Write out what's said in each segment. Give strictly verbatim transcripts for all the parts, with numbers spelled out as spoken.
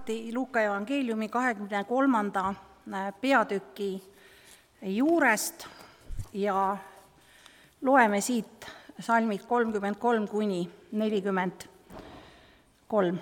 lahti Luuka evangeeliumi kahekümne kolmanda peatüki juurest ja loeme siit salmid kolmkümmend kolm kuni nelikümmend kolm.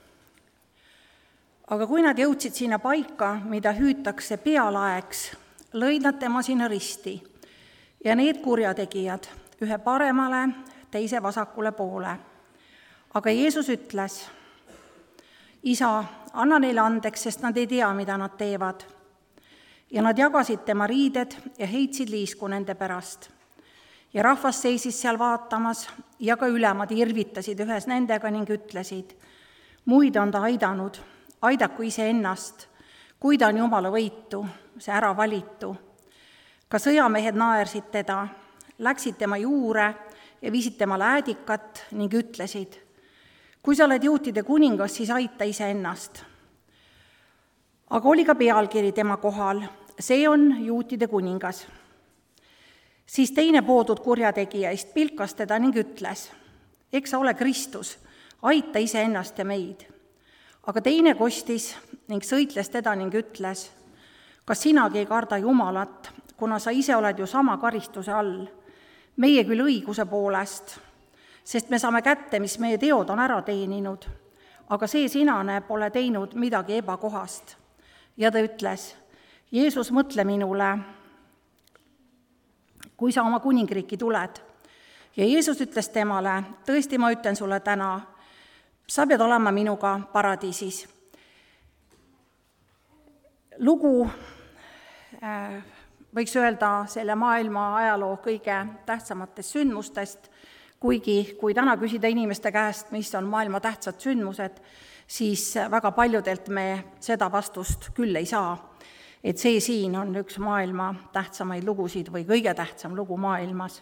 Aga kui nad jõudsid sinna paika, mida hüütakse pealaeks, lõid nad tema sinna risti ja need kurjategijad ühe paremale, teise vasakule poole. Aga Jeesus ütles, Isa, anna neile andeks, sest nad ei tea, mida nad teevad. Ja nad jagasid tema riided ja heitsid liisku nende pärast. Ja rahvas seisis seal vaatamas ja ka ülemad irvitasid ühes nendega ning ütlesid, muid on ta aidanud, aidaku ise ennast, kui ta on Jumala võitu, see ära valitu. Ka sõjamehed naersid teda, läksid tema juure ja viisid tema läädikat ning ütlesid, kui sa oled juutide kuningas, siis aita ise ennast. Aga oli ka pealkiri tema kohal, see on juutide kuningas. Siis teine poodud kurjategijaist pilkas teda ning ütles, eks sa ole Kristus, aita ise ennast ja meid. Aga teine kostis ning sõitles teda ning ütles, kas sinagi ei karda Jumalat, kuna sa ise oled ju sama karistuse all, meie küll õiguse poolest, sest me saame kätte, mis meie teod on ära teeninud, aga see sinane pole teinud midagi ebakohast. Ja ta ütles, Jeesus, mõtle minule, kui sa oma kuningriiki tuled. Ja Jeesus ütles temale, tõesti ma ütlen sulle täna, sa pead olema minuga paradiisis. Lugu äh, võiks öelda selle maailma ajaloo kõige tähtsamatest sündmustest, kuigi kui täna küsida inimeste käest, mis on maailma tähtsad sündmused, siis väga paljudelt me seda vastust küll ei saa, et see siin on üks maailma tähtsamaid lugusid või kõige tähtsam lugu maailmas.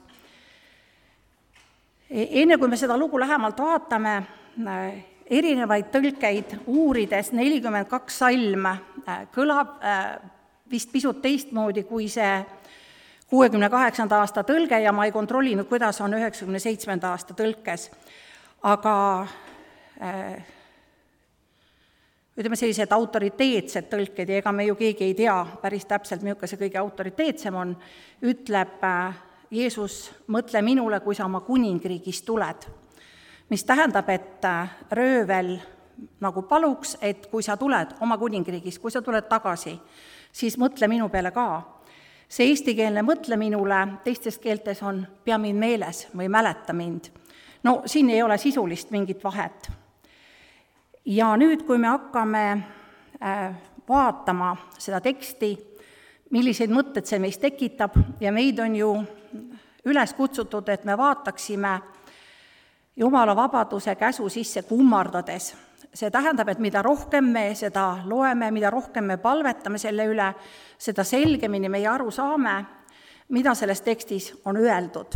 Enne kui me seda lugu lähemalt vaatame, erinevaid tõlkeid uurides nelikümmend kaks salm kõlab vist pisut teistmoodi kui see kuuekümne kaheksanda aasta tõlge ja ma ei kontrollinud, kuidas on üheksakümne seitsmenda aasta tõlkes. Aga äh, ütleme sellised autoriteetsed tõlked, ja ega me ju keegi ei tea päris täpselt, milline see kõige autoriteetsem on, ütleb äh, Jeesus, mõtle minule, kui sa oma kuningriigist tuled. Mis tähendab, et äh, röövel nagu paluks, et kui sa tuled oma kuningriigist, kui sa tuled tagasi, siis mõtle minu peale ka. See eestikeelne mõtle minule teistes keeltes on pea mind meeles või mäleta mind. No siin ei ole sisulist mingit vahet. Ja nüüd, kui me hakkame vaatama seda teksti, milliseid mõtted see meist tekitab, ja meid on ju üles kutsutud, et me vaataksime Jumala vabaduse käsu sisse kummardades. See tähendab, et mida rohkem me seda loeme, mida rohkem me palvetame selle üle, seda selgemini meie aru saame, mida selles tekstis on öeldud.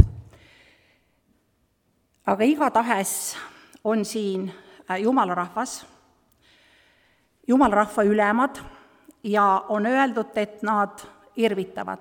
Aga igatahes on siin Jumala rahvas, Jumala rahva ülemad ja on öeldud, et nad irvitavad.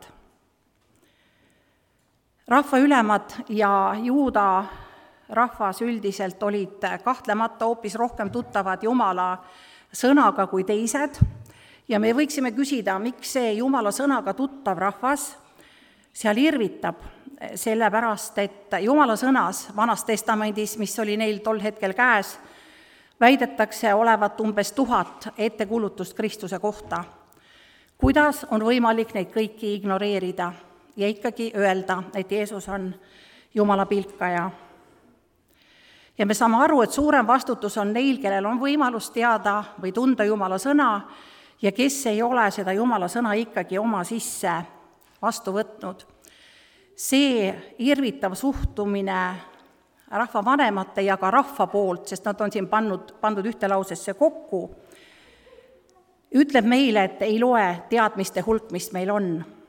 Rahva ülemad ja Juuda rahvas üldiselt olid kahtlemata hoopis rohkem tuttavad Jumala sõnaga kui teised ja me võiksime küsida, miks see Jumala sõnaga tuttav rahvas seal irvitab, sellepärast, et Jumala sõnas Vanas Testamendis, mis oli neil tol hetkel käes, väidetakse olevat umbes tuhat ettekuulutust Kristuse kohta. Kuidas on võimalik neid kõiki ignoreerida ja ikkagi öelda, et Jeesus on Jumala pilkaja? Ja me saame aru, et suurem vastutus on neil, kellel on võimalus teada või tunda Jumala sõna ja kes ei ole seda Jumala sõna ikkagi oma sisse vastu võtnud. See irvitav suhtumine rahva vanemate ja ka rahva poolt, sest nad on siin pandud, pandud ühte lausesse kokku, ütleb meile, et ei loe teadmiste hulk, mis meil on,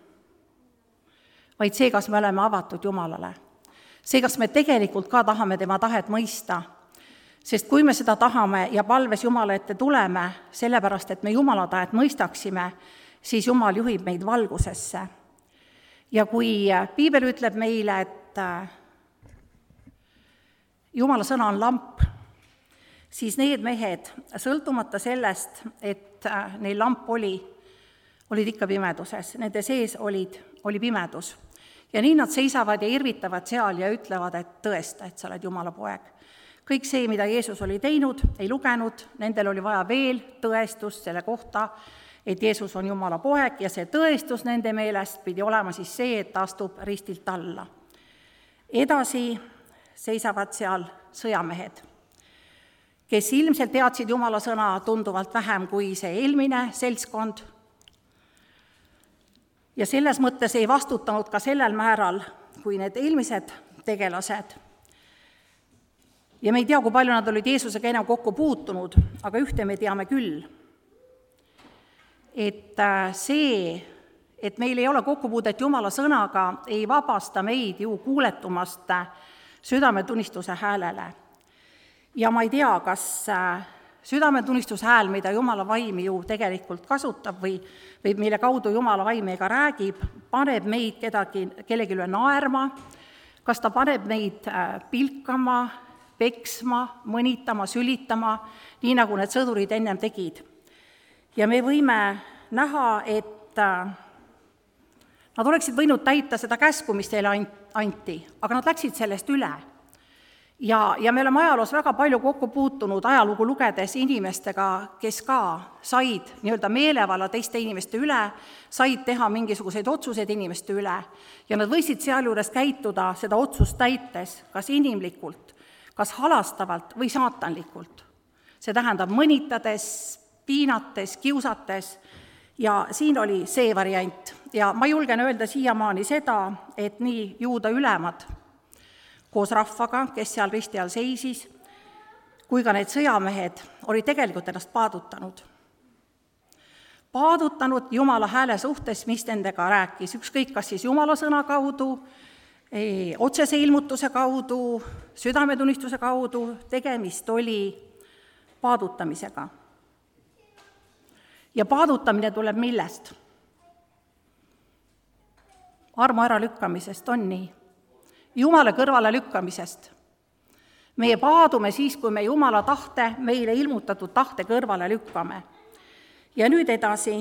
vaid see, kas me oleme avatud Jumalale. See, kas me tegelikult ka tahame tema tahet mõista, sest kui me seda tahame ja palves Jumala ette tuleme, sellepärast, et me Jumala tahet mõistaksime, siis Jumal juhib meid valgusesse. Ja kui Piibel ütleb meile, et Jumala sõna on lamp, siis need mehed, sõltumata sellest, et neil lamp oli, olid ikka pimeduses, nende sees olid, oli pimedus. Ja nii nad seisavad ja irvitavad seal ja ütlevad, et tõesta, et sa oled Jumala poeg. Kõik see, mida Jeesus oli teinud, ei lugenud, nendel oli vaja veel tõestust selle kohta, et Jeesus on Jumala poeg ja see tõestus nende meelest pidi olema siis see, et ta astub ristilt alla. Edasi seisavad seal sõjamehed, kes ilmselt teadsid Jumala sõna tunduvalt vähem kui see eelmine seltskond ja selles mõttes ei vastutanud ka sellel määral kui need eelmised tegelased. Ja me ei tea, kui palju nad olid Jeesusega enam kokku puutunud, aga ühte me teame küll, et see, et meil ei ole kokkupuudet Jumala sõnaga, ei vabasta meid ju kuuletumast südametunnistuse häälele. Ja ma ei tea, kas südametunnistuse hääl, mida Jumala vaim ju tegelikult kasutab või, või mille kaudu Jumala vaim meiega räägib, paneb meid kedagi, kellegi üle naerma, kas ta paneb meid pilkama, peksma, mõnitama, sülitama, nii nagu need sõdurid ennem tegid. Ja me võime näha, et nad oleksid võinud täita seda käsku, mis teile anti, aga nad läksid sellest üle. Ja, ja me oleme ajaloos väga palju kokku puutunud ajalugu lugedes inimestega, kes ka said nii-öelda meelevalla teiste inimeste üle, said teha mingisuguseid otsuseid inimeste üle ja nad võisid sealjuures käituda seda otsust täites, kas inimlikult, kas halastavalt või saatanlikult. See tähendab mõnitades, piinates, kiusates ja siin oli see variant. Ja ma julgen öelda siiamaani seda, et nii juuda ülemad koos rahvaga, kes seal risti all seisis, kui ka need sõjamehed oli tegelikult ennast paadutanud. Paadutanud Jumala hääle suhtes, mis nendega rääkis, ükskõik kas siis Jumala sõna kaudu, otsese ilmutuse kaudu, südametunnistuse kaudu, tegemist oli paadutamisega. Ja paadutamine tuleb millest? Armu ära lükkamisest, on nii. Jumala kõrvale lükkamisest. Meie paadume siis, kui me Jumala tahte, meile ilmutatud tahte kõrvale lükkame. Ja nüüd edasi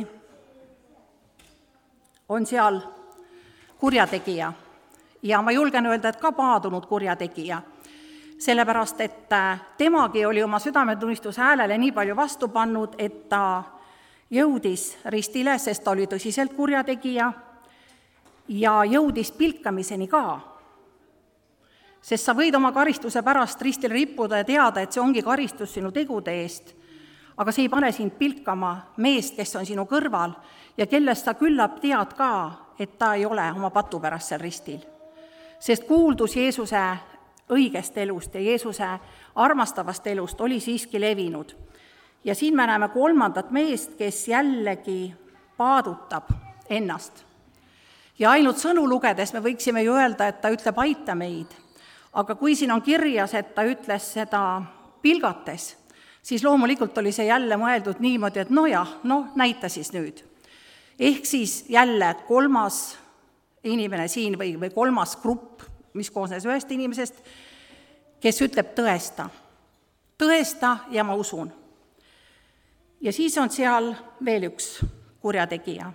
on seal kurjategija. Ja ma julgen öelda, et ka paadunud kurjategija, sellepärast, et temagi oli oma südametunnistuse häälele nii palju vastu pannud, et ta jõudis ristile, sest ta oli tõsiselt kurjategija ja jõudis pilkamiseni ka. Sest sa võid oma karistuse pärast ristile rippuda ja teada, et see ongi karistus sinu tegude eest, aga see ei pane sind pilkama meest, kes on sinu kõrval ja kellest sa küllap tead ka, et ta ei ole oma patu pärast seal ristil. Sest kuuldus Jeesuse õigest elust ja Jeesuse armastavast elust oli siiski levinud. Ja siin me näeme kolmandat meest, kes jällegi paadutab ennast. Ja ainult sõnu lugedes me võiksime ju öelda, et ta ütleb aita meid. Aga kui siin on kirjas, et ta ütles seda pilgates, siis loomulikult oli see jälle mõeldud niimoodi, et no jah, no näita siis nüüd. Ehk siis jälle kolmas inimene siin või, või kolmas grupp, mis koosnes ühest inimesest, kes ütleb tõesta. Tõesta ja ma usun. Ja siis on seal veel üks kurjategija,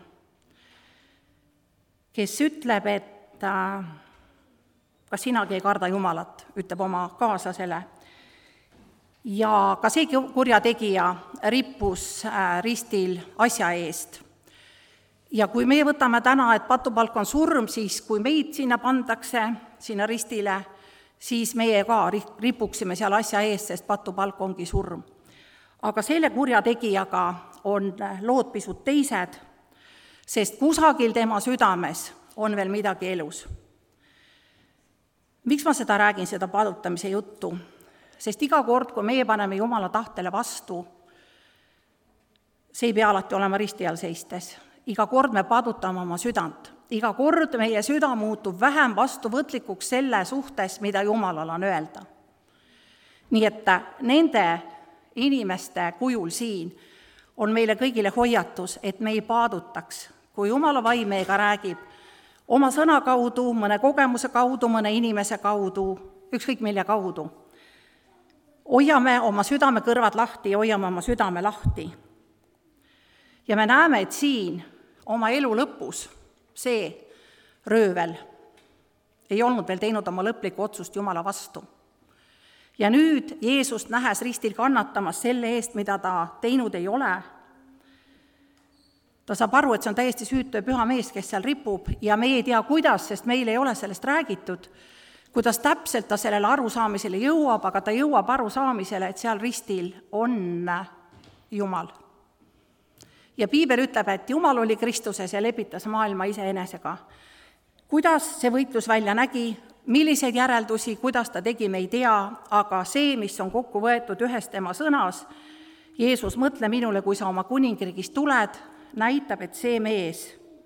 kes ütleb, et kas sinagi ei karda Jumalat, ütleb oma kaaslasele. Ja ka see kurjategija rippus ristil asja eest. Ja kui meie võtame täna, et patupalk on surm, siis kui meid sinna pandakse, sinna ristile, siis meie ka ripuksime seal asja eest, sest patupalk ongi surm. Aga selle kurjategijaga on lood pisut teised, sest kusagil tema südames on veel midagi elus. Miks ma seda räägin, seda paadutamise juttu? Sest iga kord, kui meie paneme Jumala tahtele vastu, see ei pea alati olema risti all seistes. Iga kord me paadutame oma südant. Iga kord meie süda muutub vähem vastuvõtlikuks selle suhtes, mida Jumalal on öelda. Nii et nende inimeste kujul siin on meile kõigile hoiatus, et me ei paadutaks, kui Jumala vaim meiega räägib oma sõna kaudu, mõne kogemuse kaudu, mõne inimese kaudu, ükskõik mille kaudu. hoiame oma südame kõrvad lahti ja hoiame oma südame lahti. Ja me näeme, et siin oma elu lõpus see röövel ei olnud veel teinud oma lõplikku otsust Jumala vastu. Ja nüüd Jeesust nähes ristil kannatamas selle eest, mida ta teinud ei ole, ta saab aru, et see on täiesti süütu ja püha mees, kes seal ripub, ja me ei tea, kuidas, sest meil ei ole sellest räägitud, kuidas täpselt ta sellele arusaamisele jõuab, aga ta jõuab arusaamisele, et seal ristil on Jumal. Ja Piibel ütleb, et Jumal oli Kristuses ja lepitas maailma iseenesega. Kuidas see võitlus välja nägi, milliseid järeldusi, kuidas ta tegi, me ei tea, aga see, mis on kokku võetud ühes tema sõnas, Jeesus, mõtle minule, kui sa oma kuningriigist tuled, näitab, et see mees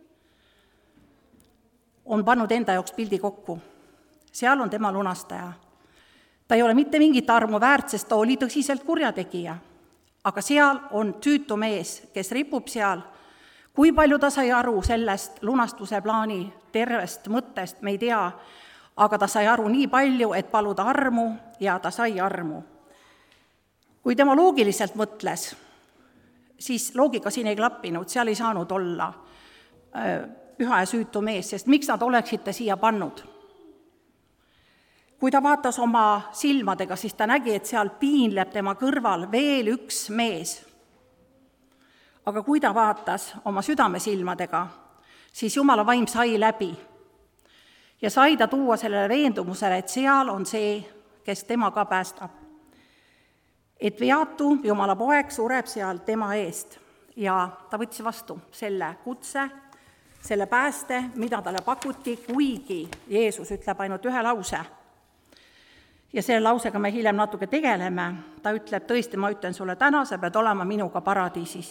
on pannud enda jaoks pildi kokku. Seal on tema lunastaja. Ta ei ole mitte mingit armu väärt, sest ta oli tõsiselt kurjategija. Aga seal on süütu mees, kes ripub seal. Kui palju ta sai aru sellest lunastuse plaani tervest mõttest, me ei tea, aga ta sai aru nii palju, et paluda armu ja ta sai armu. Kui tema loogiliselt mõtles, siis loogika siin ei klappinud, seal ei saanud olla püha ja süütu mees, sest miks nad oleksid ta siia pannud? Kui ta vaatas oma silmadega, siis ta nägi, et seal piinleb tema kõrval veel üks mees. Aga kui ta vaatas oma südamesilmadega, siis Jumala vaim sai läbi ja sai ta tuua sellele veendumusele, et seal on see, kes tema ka päästab. Et veatu Jumala poeg sureb seal tema eest ja ta võttis vastu selle kutse, selle pääste, mida talle pakuti, kuigi Jeesus ütleb ainult ühe lause. Ja selle lausega me hiljem natuke tegeleme. Ta ütleb, tõesti, ma ütlen sulle täna, sa pead olema minuga paradiisis.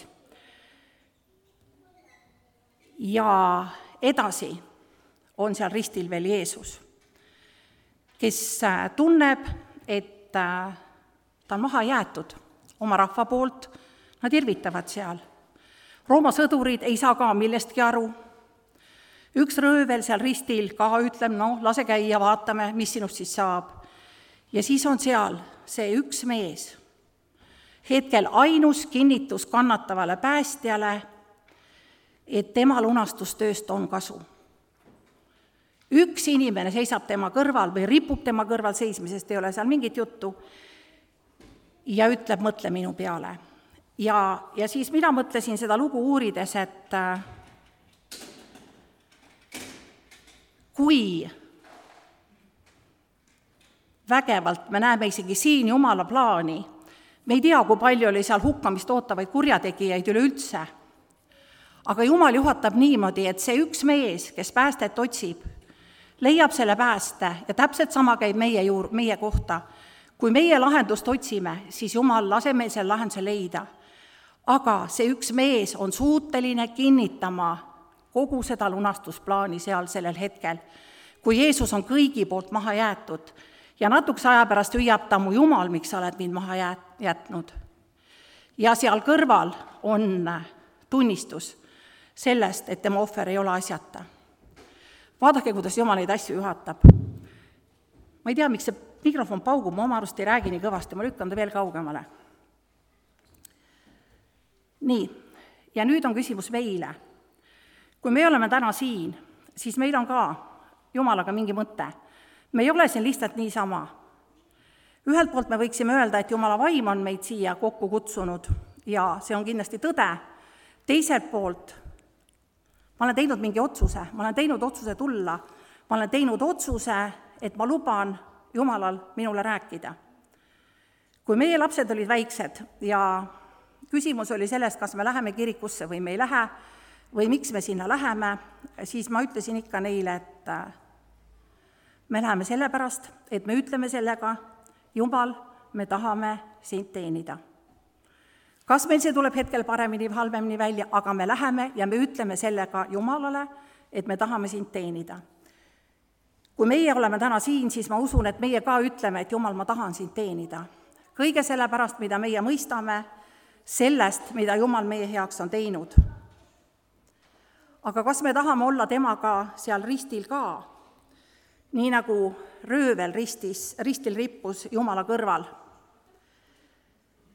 Ja edasi on seal ristil veel Jeesus, kes tunneb, et ta on maha jäetud oma rahva poolt, nad irvitavad seal. Rooma sõdurid ei saa ka millestki aru. Üks röövel seal ristil ka ütleb, no lase käia, vaatame, mis sinust siis saab. Ja siis on seal see üks mees, hetkel ainus kinnitus kannatavale päästjale, et tema lunastustööst on kasu. Üks inimene seisab tema kõrval või ripub tema kõrval seismisest, ei ole seal mingit juttu, ja ütleb, mõtle minu peale. Ja, ja siis mina mõtlesin seda lugu uurides, et kui vägevalt me näeme isegi siin Jumala plaani, me ei tea, kui palju oli seal hukkamist ootavaid kurjategijaid üleüldse, aga Jumal juhatab niimoodi, et see üks mees, kes päästet otsib, leiab selle pääste ja täpselt sama käib meie, juur, meie kohta. Kui meie lahendust otsime, siis Jumal lase meil selle lahenduse leida. Aga see üks mees on suuteline kinnitama kogu seda lunastusplaani seal sellel hetkel, kui Jeesus on kõigi poolt maha jäetud ja natukese aja pärast hüüab ta, mu Jumal, miks sa oled mind maha jätnud. Ja seal kõrval on tunnistus sellest, et tema ohver ei ole asjata. Vaadake, kuidas Jumal neid asju juhatab. Ma ei tea, miks see mikrofon paugub, ma oma arust ei räägi nii kõvasti, ma lükkan ta veel kaugemale. Nii, ja nüüd on küsimus meile. Kui me oleme täna siin, siis meil on ka Jumalaga mingi mõte. Me ei ole siin lihtsalt niisama. Ühelt poolt me võiksime öelda, et Jumala vaim on meid siia kokku kutsunud ja see on kindlasti tõde. Teiselt poolt ma olen teinud mingi otsuse, ma olen teinud otsuse tulla, ma olen teinud otsuse, et ma luban Jumalal minule rääkida. Kui meie lapsed olid väiksed ja küsimus oli sellest, kas me läheme kirikusse või me ei lähe, või miks me sinna läheme, siis ma ütlesin ikka neile, et me läheme sellepärast, et me ütleme sellega, Jumal, me tahame sind teenida. Kas meil see tuleb hetkel paremini või halvemini välja, aga me läheme ja me ütleme sellega Jumalale, et me tahame sind teenida. Kui meie oleme täna siin, siis ma usun, et meie ka ütleme, et Jumal, ma tahan sind teenida. Kõige selle pärast, mida meie mõistame, sellest, mida Jumal meie heaks on teinud. Aga kas me tahame olla temaga seal ristil ka? Nii nagu röövel ristis, ristil rippus Jumala kõrval.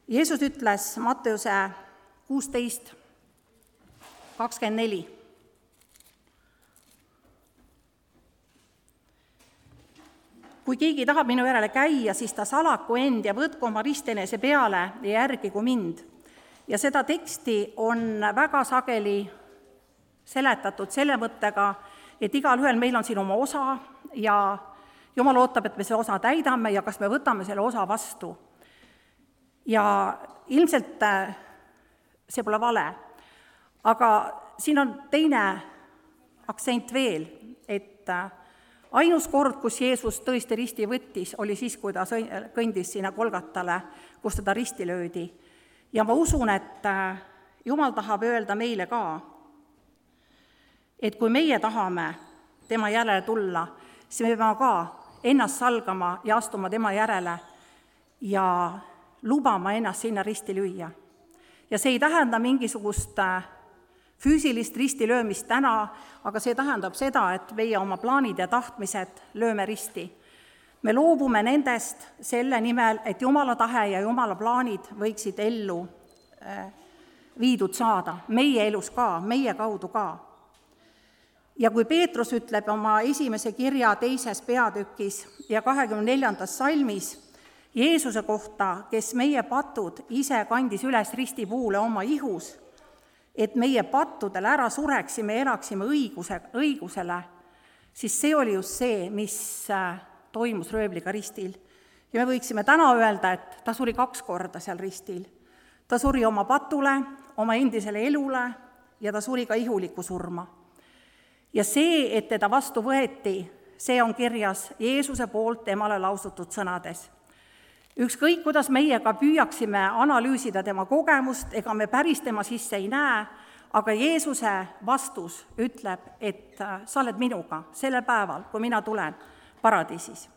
Jeesus ütles Matteuse kuusteist kakskümmend neli. Kui keegi tahab minu järele käia, siis ta salaku end ja võtku oma rist enese peale ja järgigu mind. Ja seda teksti on väga sageli seletatud selle mõttega, et igalühel meil on siin oma osa ja Jumal ootab, et me selle osa täidame ja kas me võtame selle osa vastu. Ja ilmselt see pole vale, aga siin on teine aktsent veel, et ainus kord, kus Jeesus tõesti risti võttis, oli siis, kui ta kõndis sinna Golgatale, kus teda risti löödi. Ja ma usun, et Jumal tahab öelda meile ka, et kui meie tahame tema järele tulla, siis me peame ka ennast salgama ja astuma tema järele ja lubama ennast sinna risti lüüa. Ja see ei tähenda mingisugust füüsilist ristilöömist täna, aga see tähendab seda, et meie oma plaanid ja tahtmised lööme risti. Me loobume nendest selle nimel, et Jumala tahe ja Jumala plaanid võiksid ellu viidud saada, meie elus ka, meie kaudu ka. Ja kui Peetrus ütleb oma esimese kirja teises peatükis ja kahekümne neljandas salmis Jeesuse kohta, kes meie patud ise kandis üles ristipuule oma ihus, et meie pattudel ära sureksime ja elaksime õiguse, õigusele, siis see oli just see, mis toimus röövliga ristil. Ja me võiksime täna öelda, et ta suri kaks korda seal ristil. Ta suri oma patule, oma endisele elule ja ta suri ka ihuliku surma. Ja see, et teda vastu võeti, see on kirjas Jeesuse poolt temale lausutud sõnades. Ükskõik, kuidas meie ka püüaksime analüüsida tema kogemust, ega me päris tema sisse ei näe, aga Jeesuse vastus ütleb, et sa oled minuga sellel päeval, kui mina tulen paradiisis.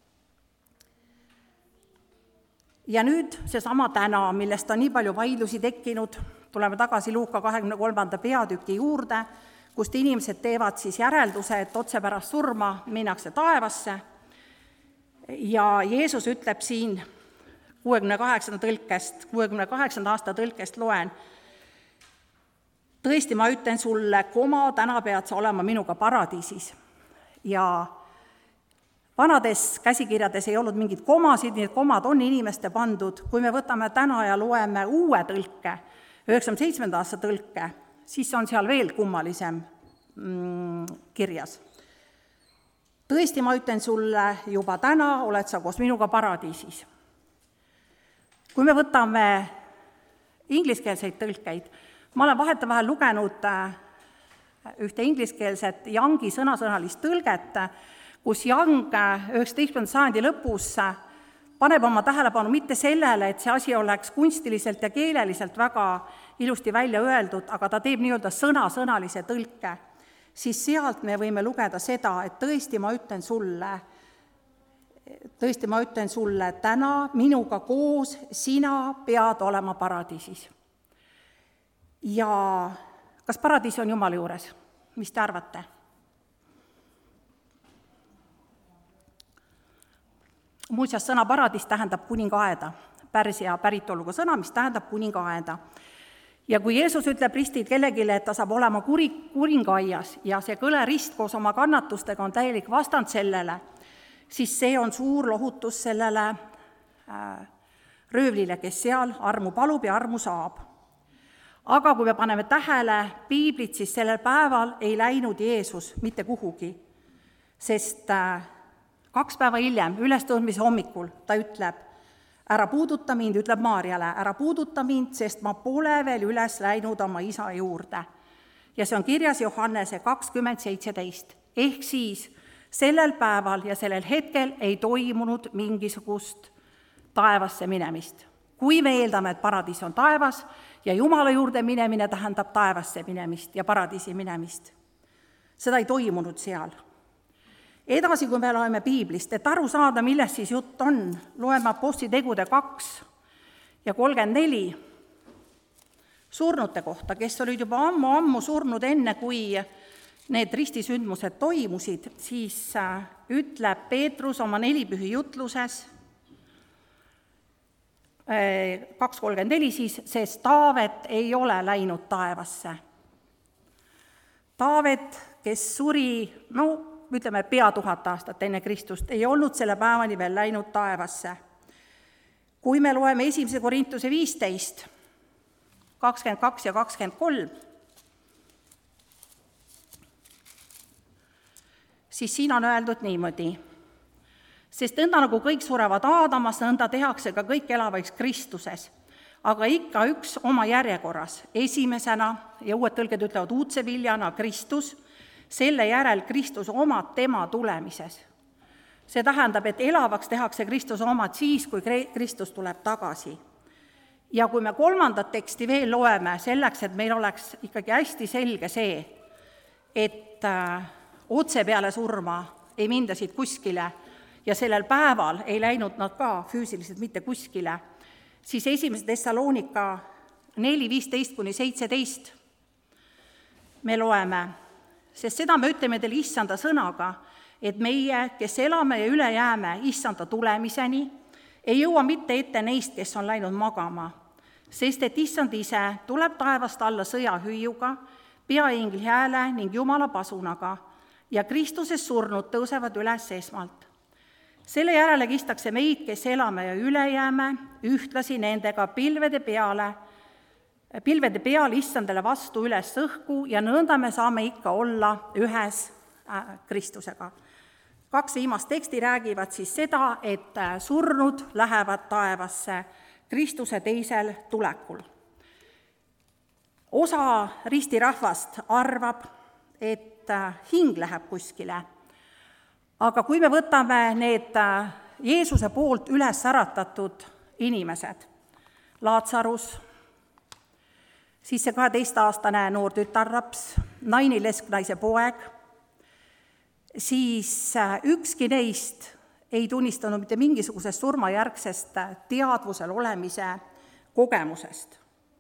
Ja nüüd seesama täna, millest on nii palju vaidlusi tekkinud, tuleme tagasi Luuka kahekümne kolmanda peatüki juurde, kust inimesed teevad siis järelduse, et otse pärast surma minnakse taevasse. Ja Jeesus ütleb siin kuuekümne kaheksanda tõlkest, kuuekümne kaheksanda aasta tõlkest loen, tõesti, ma ütlen sulle, koma, täna pead sa olema minuga paradiisis. Ja vanades käsikirjades ei olnud mingid komasid, nii et komad on inimeste pandud. Kui me võtame täna ja loeme uue tõlke, üheksakümne seitsmenda aasta tõlke, siis on seal veel kummalisem mm, kirjas. Tõesti, ma ütlen sulle, juba täna oled sa koos minuga paradiisis. Kui me võtame ingliskeelseid tõlkeid, ma olen vahetevahel lugenud ühte ingliskeelset Youngi sõnasõnalist tõlget, kus Young üheksateistkümnenda sajandi lõpus paneb oma tähelepanu mitte sellele, et see asi oleks kunstiliselt ja keeleliselt väga ilusti välja öeldud, aga ta teeb nii-öelda sõna-sõnalise tõlke, siis sealt me võime lugeda seda, et tõesti ma ütlen sulle, tõesti ma ütlen sulle, täna minuga koos sina pead olema paradiisis. Ja kas paradiis on Jumala juures? Mis te arvate? Muuseas, sõna paradiis tähendab kuningaeda, Pärsia päritoluga sõna, mis tähendab kuningaeda. Ja kui Jeesus ütleb ristil kellegile, et ta saab olema kuri, kuringaaias ja see kõle rist koos oma kannatustega on täielik vastand sellele, siis see on suur lohutus sellele äh, röövlile, kes seal armu palub ja armu saab. Aga kui me paneme tähele piiblit, siis sellel päeval ei läinud Jeesus mitte kuhugi, sest äh, kaks päeva hiljem, ülestõusmise hommikul, ta ütleb, ära puuduta mind, ütleb Maarjale, ära puuduta mind, sest ma pole veel üles läinud oma isa juurde. Ja see on kirjas Johannese kakskümmend seitseteist. Ehk siis sellel päeval ja sellel hetkel ei toimunud mingisugust taevasse minemist. Kui me eeldame, et paradiis on taevas ja Jumala juurde minemine tähendab taevasse minemist ja paradiisi minemist. Seda ei toimunud seal. Edasi, kui me loeme piiblist, et aru saada, millest siis jutt on, loeme Apostlitegude kaks ja kolmkümmend neli surnute kohta, kes olid juba ammu-ammu surnud enne, kui need ristisündmused toimusid, siis ütleb Peetrus oma nelipühi jutluses kaks kolmkümmend neli siis, sest Taavet ei ole läinud taevasse. Taavet, kes suri, no ütleme, pea tuhat aastat enne Kristust, ei olnud selle päevani veel läinud taevasse. Kui me loeme esimese Korintuse viisteist, kakskümmend kaks ja kakskümmend kolm, siis siin on öeldud niimoodi, sest nõnda nagu kõik surevad Aadamas, nõnda tehakse ka kõik elavaks Kristuses, aga ikka üks oma järjekorras, esimesena ja uued tõlged ütlevad uudse viljana Kristus, selle järel Kristus omad tema tulemises. See tähendab, et elavaks tehakse Kristus omad siis, kui Kristus tuleb tagasi. Ja kui me kolmandat teksti veel loeme selleks, et meil oleks ikkagi hästi selge see, et otse peale surma ei minda siit kuskile ja sellel päeval ei läinud nad ka füüsiliselt mitte kuskile, siis esimese Tessaloonika neli viisteist kuni seitseteist me loeme, sest seda me ütleme teile issanda sõnaga, et meie, kes elame ja üle jääme issanda tulemiseni, ei jõua mitte ette neist, kes on läinud magama, sest et issand ise tuleb taevast alla sõjahüüuga, peaingli hääle ning Jumala pasunaga ja Kristuses surnud tõusevad üles esmalt. Selle järele kistakse meid, kes elame ja üle jääme, ühtlasi nendega pilvede peale, pilvede peal issandale vastu üles õhku ja nõnda me saame ikka olla ühes Kristusega. Kaks viimast teksti räägivad siis seda, et surnud lähevad taevasse Kristuse teisel tulekul. Osa ristirahvast arvab, et hing läheb kuskile, aga kui me võtame need Jeesuse poolt üles äratatud inimesed, Laatsarus, siis see kaheteistaastane noor tütarlaps, Naini lesknaise poeg, siis ükski neist ei tunnistanud mitte mingisugusest surmajärgsest teadvusel olemise kogemusest.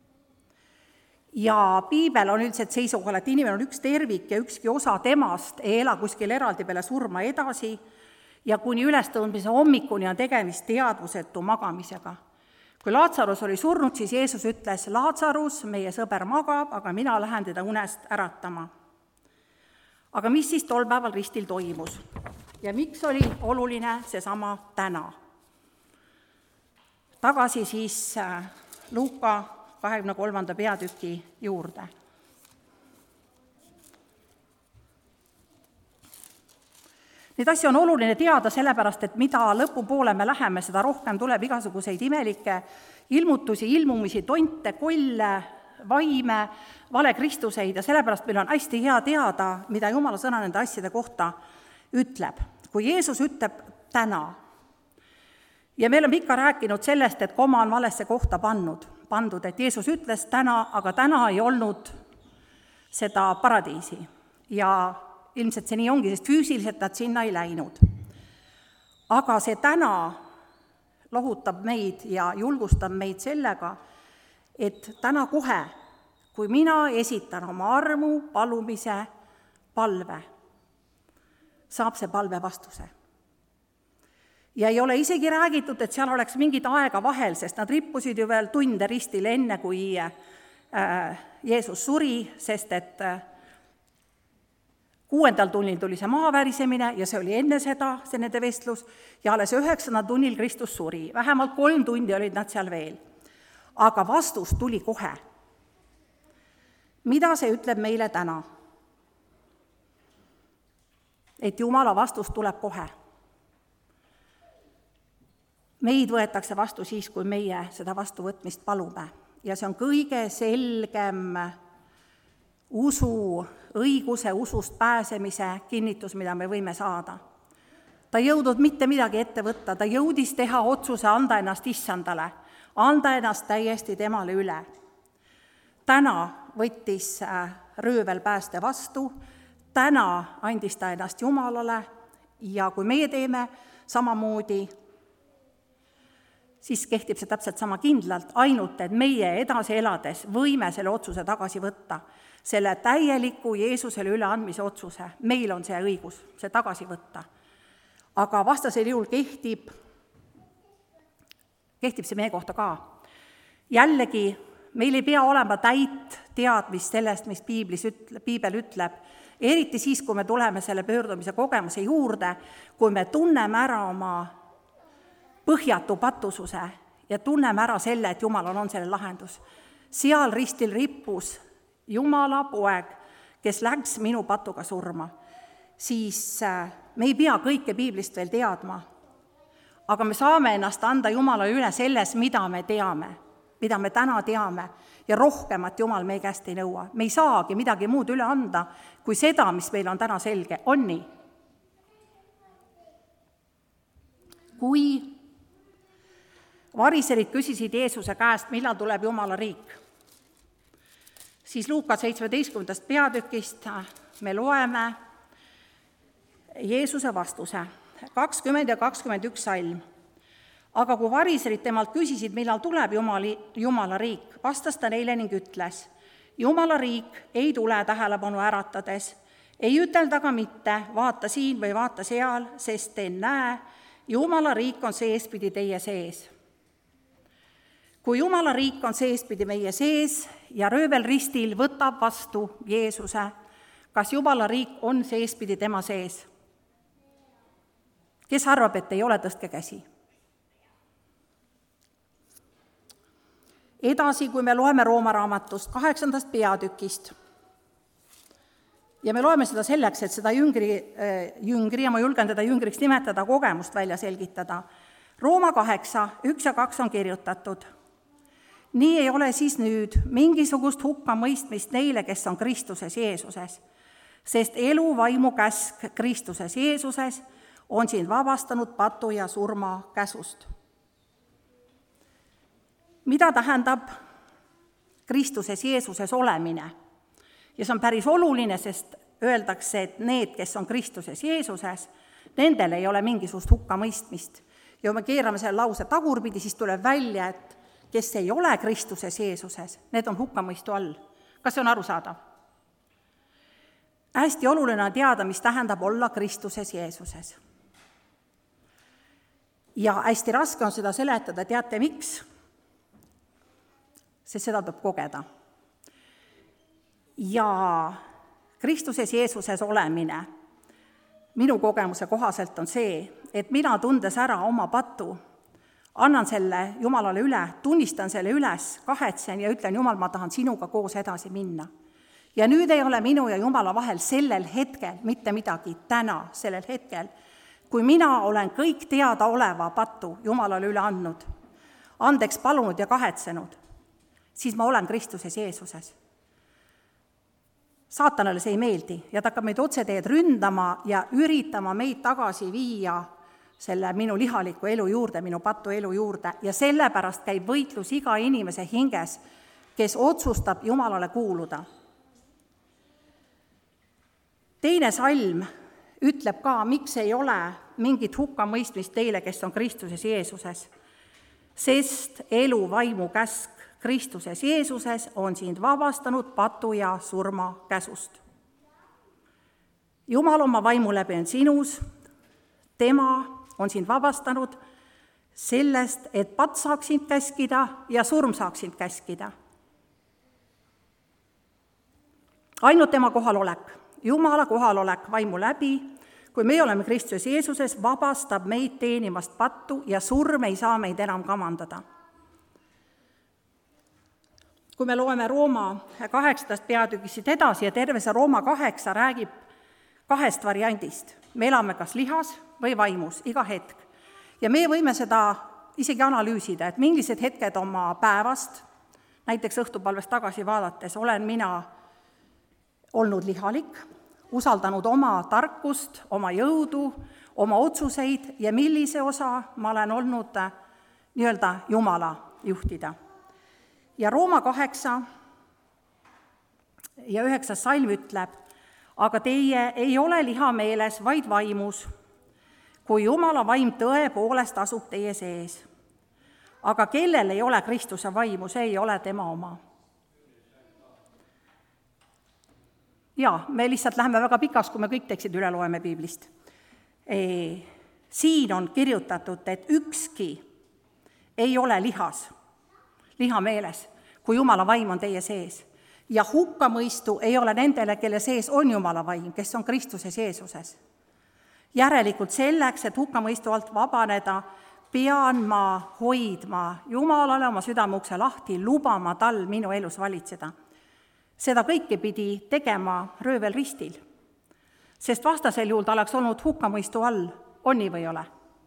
Ja piibel on üldiselt seisukohal, et inimene on üks tervik ja ükski osa temast ei ela kuskil eraldi peale surma edasi ja kuni ülestõusmise hommikuni on tegemist teadvusetu magamisega. Kui Laatsarus oli surnud, siis Jeesus ütles, Laatsarus, meie sõber magab, aga mina lähen teda unest äratama. Aga mis siis tol päeval ristil toimus? Ja miks oli oluline seesama täna? Tagasi siis Luuka kahekümne kolmanda peatüki juurde. Neid asju on oluline teada sellepärast, et mida lõpupoole me läheme, seda rohkem tuleb igasuguseid imelikke ilmutusi, ilmumisi, tonte, kolle, vaime, valekristuseid ja sellepärast meil on hästi hea teada, mida Jumala sõna nende asjade kohta ütleb. Kui Jeesus ütleb täna, ja me oleme ikka rääkinud sellest, et koma on valesse kohta pannud, pandud, et Jeesus ütles täna, aga täna ei olnud seda paradiisi. Ja ilmselt see nii ongi, sest füüsiliselt nad sinna ei läinud. Aga see täna lohutab meid ja julgustab meid sellega, et täna kohe, kui mina esitan oma armu palumise palve, saab see palve vastuse. Ja ei ole isegi räägitud, et seal oleks mingit aega vahel, sest nad rippusid ju veel tunde ristil enne, kui Jeesus suri, sest et kuuendal tunnil tuli see maavärisemine ja see oli enne seda, see nende vestlus, ja alles üheksandal tunnil Kristus suri. Vähemalt kolm tundi olid nad seal veel. Aga vastus tuli kohe. Mida see ütleb meile täna? Et Jumala vastus tuleb kohe. Meid võetakse vastu siis, kui meie seda vastuvõtmist palume. Ja see on kõige selgem usu, õiguse usust pääsemise kinnitus, mida me võime saada. Ta ei jõudnud mitte midagi ette võtta, ta jõudis teha otsuse anda ennast issandale, anda ennast täiesti temale üle. Täna võttis röövel pääste vastu, täna andis ta ennast Jumalale ja kui meie teeme samamoodi, siis kehtib see täpselt sama kindlalt, ainult et meie edasi elades võime selle otsuse tagasi võtta, selle täieliku Jeesusele üleandmise otsuse. Meil on see õigus, see tagasi võtta. Aga vastasel juhul kehtib kehtib see meie kohta ka. Jällegi, meil ei pea olema täit teadmist sellest, mis piiblis ütle, piibel ütleb, eriti siis, kui me tuleme selle pöördumise kogemuse juurde, kui me tunneme ära oma põhjatu patususe ja tunneme ära selle, et Jumalal on selle lahendus. Seal ristil rippus Jumala poeg, kes läks minu patuga surma, siis me ei pea kõike piiblist veel teadma, aga me saame ennast anda Jumalale üle selles, mida me teame, mida me täna teame ja rohkemat Jumal meie käest ei nõua. Me ei saagi midagi muud üle anda, kui seda, mis meil on täna selge. On nii? Kui variserid küsisid Jeesuse käest, millal tuleb Jumala riik, siis Luukas seitsmeteistkümnendast peatükist me loeme Jeesuse vastuse, kakskümmend ja kakskümmend üks salm. Aga kui variserid temalt küsisid, millal tuleb Jumali, Jumala riik, vastas ta neile ning ütles, Jumala riik ei tule tähelepanu äratades, ei ütelda ka mitte, vaata siin või vaata seal, sest te näe, Jumala riik on seespidi teie sees. Kui Jumala riik on seespidi meie sees ja röövel ristil võtab vastu Jeesuse, kas Jumala riik on seespidi tema sees? Kes arvab, et ei ole, tõstke käsi? Edasi, kui me loeme Rooma raamatust kaheksandast peatükist ja me loeme seda selleks, et seda jüngri, jüngri ja ma julgen teda jüngriks nimetada, kogemust välja selgitada. Rooma kaheksa, üks ja kaks on kirjutatud. Nii ei ole siis nüüd mingisugust hukkamõistmist neile, kes on Kristuses Jeesuses, sest elu vaimu käsk Kristuses Jeesuses on sind vabastanud patu ja surma käsust. Mida tähendab Kristuses Jeesuses olemine? Ja see on päris oluline, sest öeldakse, et need, kes on Kristuses Jeesuses, nendel ei ole mingisugust hukkamõistmist. Ja kui me keerame selle lause tagurpidi, siis tuleb välja, et kes ei ole Kristuses Jeesuses, need on hukkamõistu all. Kas see on arusaadav? Hästi oluline on teada, mis tähendab olla Kristuses Jeesuses. Ja hästi raske on seda seletada, teate miks? Sest seda tuleb kogeda. Ja Kristuses Jeesuses olemine minu kogemuse kohaselt on see, et mina tundes ära oma patu, annan selle Jumalale üle, tunnistan selle üles, kahetsen ja ütlen, Jumal, ma tahan sinuga koos edasi minna. Ja nüüd ei ole minu ja Jumala vahel sellel hetkel mitte midagi, täna sellel hetkel, kui mina olen kõik teada oleva patu Jumalale üle andnud, andeks palunud ja kahetsenud, siis ma olen Kristuses Jeesuses. Saatanale see ei meeldi ja ta hakkab meid otseteed ründama ja üritama meid tagasi viia selle minu lihaliku elu juurde, minu patu elu juurde ja sellepärast käib võitlus iga inimese hinges, kes otsustab Jumalale kuuluda. Teine salm ütleb ka, miks ei ole mingit hukkamõistmist teile, kes on Kristuses Jeesuses, sest elu vaimu käsk Kristuses Jeesuses on sind vabastanud patu ja surma käsust. Jumal oma vaimu läbi on sinus, tema on sind vabastanud sellest, et pat saaks sind käskida ja surm saaks sind käskida. Ainult tema kohalolek, Jumala kohalolek vaimu läbi, kui me oleme Kristuses Jeesuses, vabastab meid teenimast pattu ja surm ei saa meid enam kamandada. Kui me loeme Rooma kaheksandast peatükist edasi ja terve see Rooma kaheksa räägib kahest variandist. Me elame kas lihas või vaimus, iga hetk. Ja me võime seda isegi analüüsida, et millised hetked oma päevast, näiteks õhtupalvest tagasi vaadates, olen mina olnud lihalik, usaldanud oma tarkust, oma jõudu, oma otsuseid ja millise osa ma olen olnud nii-öelda Jumala juhtida. Ja Rooma kaheksa ja üheksas salm ütleb, aga teie ei ole lihameeles, vaid vaimus, kui Jumala vaim tõepoolest asub teie sees. Aga kellel ei ole Kristuse vaimu, see ei ole tema oma. Ja, me lihtsalt läheme väga pikaks, kui me kõik teeksid üle loeme piiblist. E, siin on kirjutatud, et ükski ei ole lihas, lihameeles, kui Jumala vaim on teie sees. Ja hukkamõistu ei ole nendele, kelle sees on Jumala vaim, kes on Kristuses Jeesuses. Järelikult selleks, et hukkamõistu alt vabaneda, pean ma hoidma Jumalale oma südameukse lahti, lubama tal minu elus valitseda. Seda kõike pidi tegema röövel ristil, sest vastasel juhul ta oleks olnud hukkamõistu all, on nii või ole.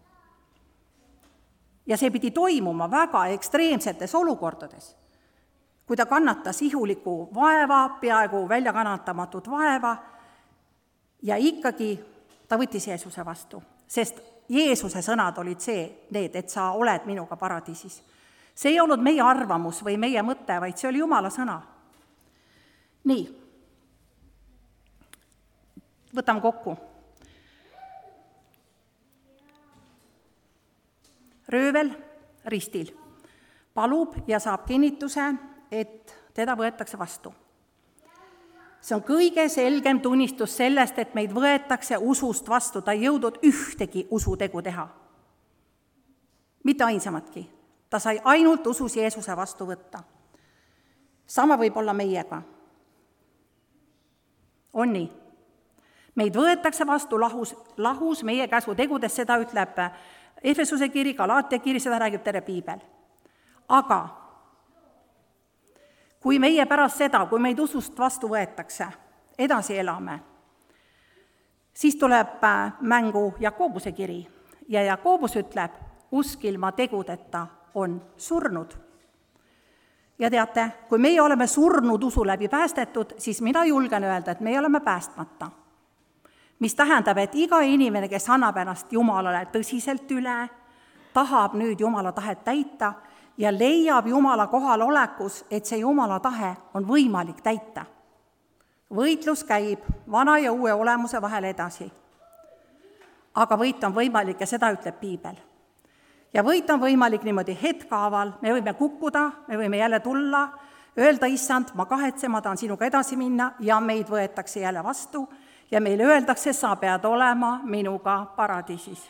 Ja see pidi toimuma väga ekstreemsetes olukordades, kui ta kannatas ihulikku vaeva, peaaegu väljakannatamatut vaeva, ja ikkagi ta võttis Jeesuse vastu, sest Jeesuse sõnad olid see, need, et sa oled minuga paradiisis. See ei olnud meie arvamus või meie mõte, vaid see oli Jumala sõna. Nii, võtame kokku. Röövel ristil palub ja saab kinnituse, et teda võetakse vastu. See on kõige selgem tunnistus sellest, et meid võetakse usust vastu. Ta ei jõudnud ühtegi usutegu teha. Mitte ainsamatki. Ta sai ainult usus Jeesuse vastu võtta. Sama võib olla meiega. On nii. Meid võetakse vastu lahus, lahus meie käsutegudes, seda ütleb Efesuse kiri, Galaatia kiri, seda räägib terve piibel. Aga kui meie pärast seda, kui meid usust vastu võetakse, edasi elame, siis tuleb mängu Jakobuse kiri ja Jakobus ütleb, usk ilma tegudeta on surnud. Ja teate, kui meie oleme surnud usu läbi päästetud, siis mina julgen öelda, et me oleme päästmata. Mis tähendab, et iga inimene, kes annab ennast Jumalale tõsiselt üle, tahab nüüd Jumala tahet täita ja leiab Jumala kohal olekus, et see Jumala tahe on võimalik täita. Võitlus käib vana ja uue olemuse vahel edasi. Aga võit on võimalik ja seda ütleb piibel. Ja võit on võimalik niimoodi hetkaaval, me võime kukkuda, me võime jälle tulla, öelda, issand, ma kahetsen, ma tahan sinuga edasi minna ja meid võetakse jälle vastu ja meile öeldakse, sa pead olema minuga paradiisis.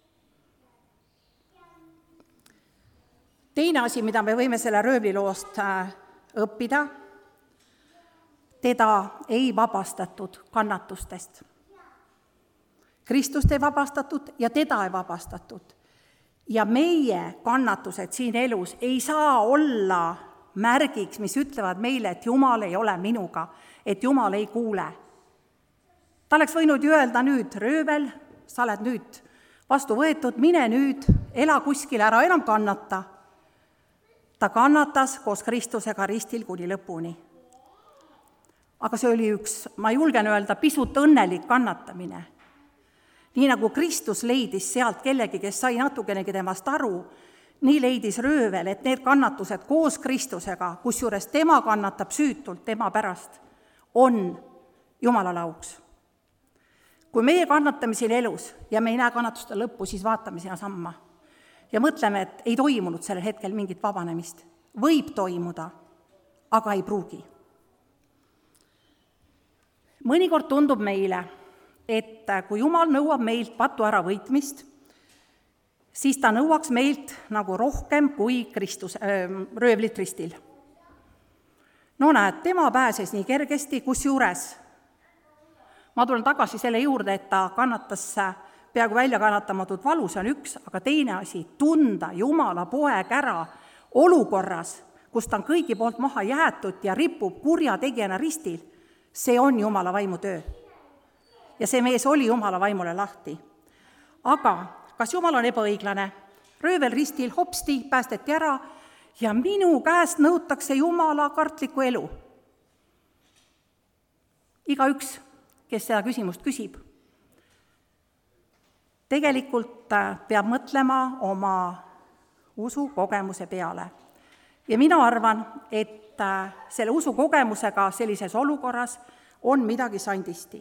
Teine asi, mida me võime selle röövliloost õppida, teda ei vabastatud kannatustest. Kristust ei vabastatud ja teda ei vabastatud. Ja meie kannatused siin elus ei saa olla märgiks, mis ütlevad meile, et Jumal ei ole minuga, et Jumal ei kuule. Ta oleks võinud ju öelda nüüd, röövel, sa oled nüüd vastu võetud, mine nüüd, ela kuskil ära, enam kannata. Ta kannatas koos Kristusega ristil kuni lõpuni. Aga see oli üks, ma julgen öelda, pisut õnnelik kannatamine. Nii nagu Kristus leidis sealt kellegi, kes sai natukenegi temast aru, nii leidis röövel, et need kannatused koos Kristusega, kusjuures tema kannatab süütult tema pärast, on Jumala lauks. Kui meie kannatame siin elus ja me ei näe kannatuste lõppu, siis vaatame sinna samma ja mõtleme, et ei toimunud sellel hetkel mingit vabanemist. Võib toimuda, aga ei pruugi. Mõnikord tundub meile, et kui Jumal nõuab meilt patu ära võitmist, siis ta nõuaks meilt nagu rohkem kui Kristus, äh, röövlit ristil. No näed, tema pääses nii kergesti, kus juures. Ma tulen tagasi selle juurde, et ta kannatas peaaegu välja kannatamatut valu, see on üks, aga teine asi, tunda Jumala poeg ära olukorras, kus ta on kõigi poolt maha jäetud ja ripub kurja tegijana ristil, see on Jumala vaimu töö. Ja see mees oli Jumala vaimule lahti. Aga kas Jumal on ebaõiglane? Röövel ristil hopsti päästeti ära ja minu käest nõutakse Jumala kartlikku elu. Igaüks, kes seda küsimust küsib, tegelikult peab mõtlema oma usukogemuse peale. Ja mina arvan, et selle usukogemusega sellises olukorras on midagi sandisti.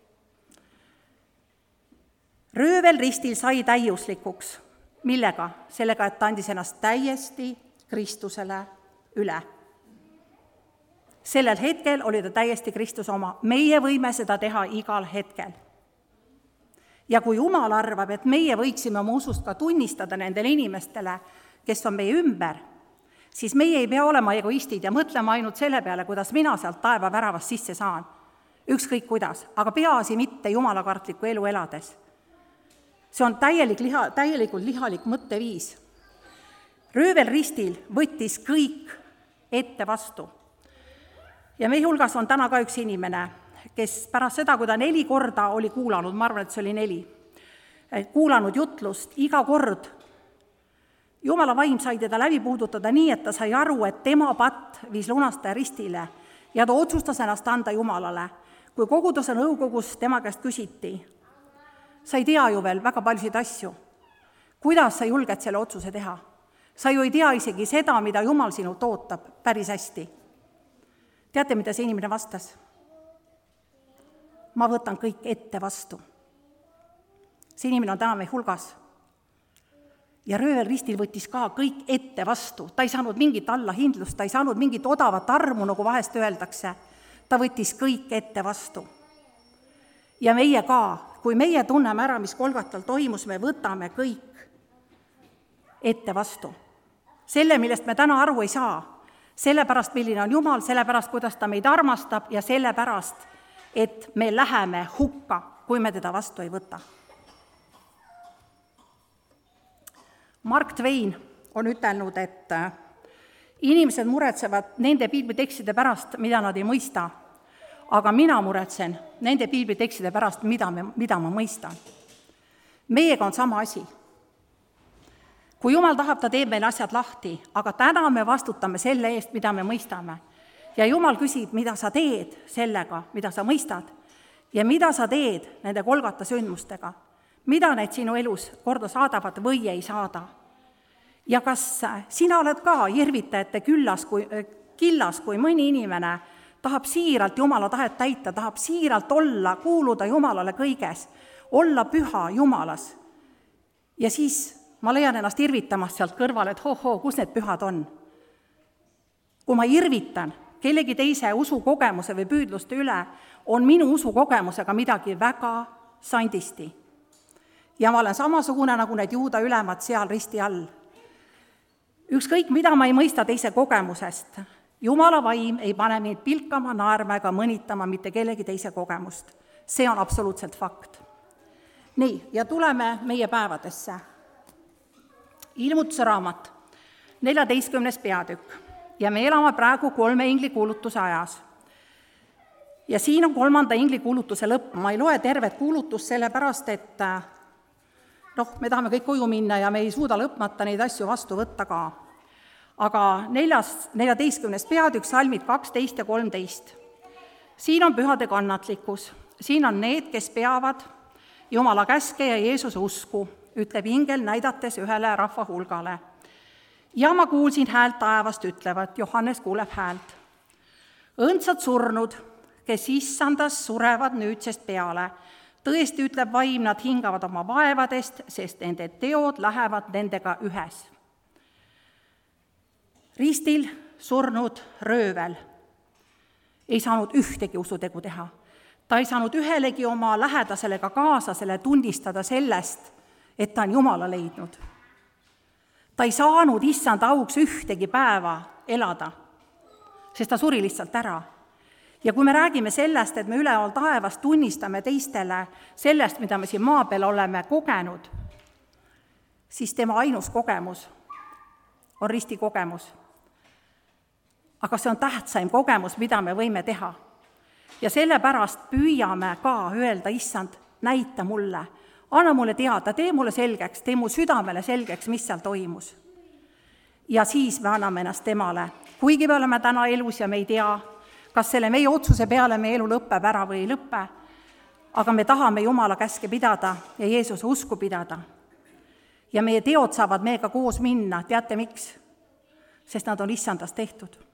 Röövel ristil sai täiuslikuks. Millega? Sellega, et ta andis ennast täiesti Kristusele üle. Sellel hetkel oli ta täiesti Kristuse oma. Meie võime seda teha igal hetkel. Ja kui Jumal arvab, et meie võiksime oma usust ka tunnistada nendele inimestele, kes on meie ümber, siis meie ei pea olema egoistid ja mõtlema ainult selle peale, kuidas mina sealt taeva väravast sisse saan. Ükskõik kuidas, aga peaasi mitte jumalakartlikku elu elades. See on täielik liha, täielikult lihalik mõtteviis. Röövel ristil võttis kõik ette vastu. Ja meie hulgas on täna ka üks inimene, kes pärast seda, kui ta neli korda oli kuulanud, ma arvan, et see oli neli, kuulanud jutlust, iga kord Jumala vaim sai teda läbi puudutada nii, et ta sai aru, et tema patt viis lunastaja ristile ja ta otsustas ennast anda Jumalale. Kui koguduse nõukogus tema käest küsiti, sa ei tea ju veel väga paljusid asju. Kuidas sa julged selle otsuse teha? Sa ju ei tea isegi seda, mida Jumal sinult ootab päris hästi. Teate, mida see inimene vastas? Ma võtan kõik ette vastu. See inimene on täna meie hulgas. Ja röövel ristil võttis ka kõik ette vastu. Ta ei saanud mingit allahindlust, ta ei saanud mingit odavat armu, nagu vahest öeldakse. Ta võttis kõik ette vastu. Ja meie ka, kui meie tunneme ära, mis Golgatal toimus, me võtame kõik ette vastu. Selle, millest me täna aru ei saa, sellepärast, milline on Jumal, sellepärast, kuidas ta meid armastab ja sellepärast, et me läheme hukka, kui me teda vastu ei võta. Mark Twain on ütelnud, et inimesed muretsevad nende piiblitekstide pärast, mida nad ei mõista, aga mina muretsen nende piiblitekstide pärast, mida, me, mida ma mõistan. Meiega on sama asi. Kui Jumal tahab, ta teeb meil asjad lahti, aga täna me vastutame selle eest, mida me mõistame. Ja Jumal küsib, mida sa teed sellega, mida sa mõistad, ja mida sa teed nende Golgata sündmustega, mida need sinu elus korda saadavad või ei saada. Ja kas sina oled ka irvitajate küllas, kui, killas, kui mõni inimene tahab siiralt Jumala tahet täita, tahab siiralt olla, kuuluda Jumalale kõiges, olla püha Jumalas. Ja siis ma leian ennast irvitamast sealt kõrval, et ho-ho, kus need pühad on? Kui ma irvitan kellegi teise usukogemuse või püüdluste üle, on minu usukogemusega midagi väga sandisti. Ja ma olen samasugune nagu need juuda ülemad seal risti all. Ükskõik, mida ma ei mõista teise kogemusest. Jumala vaim ei pane mind pilkama, naerma ega mõnitama mitte kellegi teise kogemust. See on absoluutselt fakt. Nii, ja tuleme meie päevadesse. Ilmutuse raamat, neljateistkümnes peatükk. Ja me elame praegu kolme ingli kuulutuse ajas. Ja siin on kolmanda ingli kuulutuse lõpp. Ma ei loe tervet kuulutust sellepärast, et noh, me tahame kõik koju minna ja me ei suuda lõpmata neid asju vastu võtta ka. Aga neljas, neljateistkümnes peatükk, salmid kaksteist ja kolmteist. Siin on pühade kannatlikkus. Siin on need, kes peavad Jumala käske ja Jeesuse usku, ütleb ingel näidates ühele rahva hulgale. Ja ma kuulsin häält taevast ütlevat, Johannes kuuleb häält. Õndsad surnud, kes issandas surevad nüüdsest peale. Tõesti ütleb vaim, nad hingavad oma vaevadest, sest nende teod lähevad nendega ühes. Ristil surnud röövel ei saanud ühtegi usutegu teha. Ta ei saanud ühelegi oma lähedasele ka kaaslasele tunnistada sellest, et ta on Jumala leidnud. Ta ei saanud issand auks ühtegi päeva elada, sest ta suri lihtsalt ära. Ja kui me räägime sellest, et me üleval taevas tunnistame teistele sellest, mida me siin maa peal oleme kogenud, siis tema ainus kogemus on risti kogemus. Aga see on tähtsaim kogemus, mida me võime teha. Ja sellepärast püüame ka öelda, issand, näita mulle, anna mulle teada, tee mulle selgeks, tee mu südamele selgeks, mis seal toimus. Ja siis me anname ennast temale. Kuigi me oleme täna elus ja me ei tea, kas selle meie otsuse peale meie elu lõpeb ära või ei lõppe, aga me tahame Jumala käske pidada ja Jeesuse usku pidada. Ja meie teod saavad meiega koos minna, teate miks? Sest nad on issandast tehtud.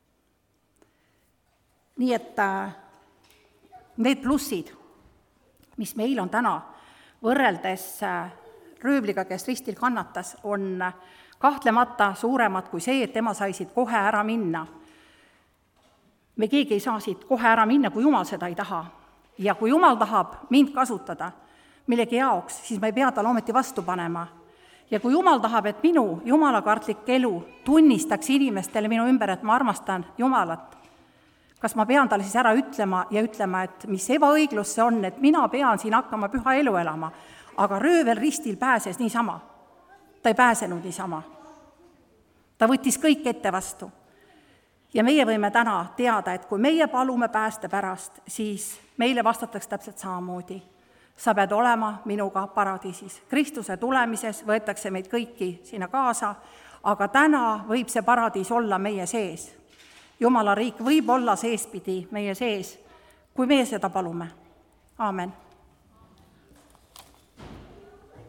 Nii et need plussid, mis meil on täna võrreldes röövliga, kes ristil kannatas, on kahtlemata suuremad kui see, et tema sai siit kohe ära minna. Me keegi ei saa siit kohe ära minna, kui Jumal seda ei taha. Ja kui Jumal tahab mind kasutada millegi jaoks, siis ma ei pea tal ometi vastu panema. Ja kui Jumal tahab, et minu jumalakartlik elu tunnistaks inimestele minu ümber, et ma armastan Jumalat, kas ma pean talle siis ära ütlema ja ütlema, et mis ebaõiglus see on, et mina pean siin hakkama püha elu elama, aga röövel ristil pääses niisama. Ta ei pääsenud niisama. Ta võttis kõik ette vastu. Ja meie võime täna teada, et kui meie palume pääste pärast, siis meile vastatakse täpselt samamoodi. Sa pead olema minuga paradiisis. Kristuse tulemises võetakse meid kõiki sinna kaasa, aga täna võib see paradiis olla meie sees. Jumala riik võib olla seespidi meie sees, kui meie seda palume. Aamen.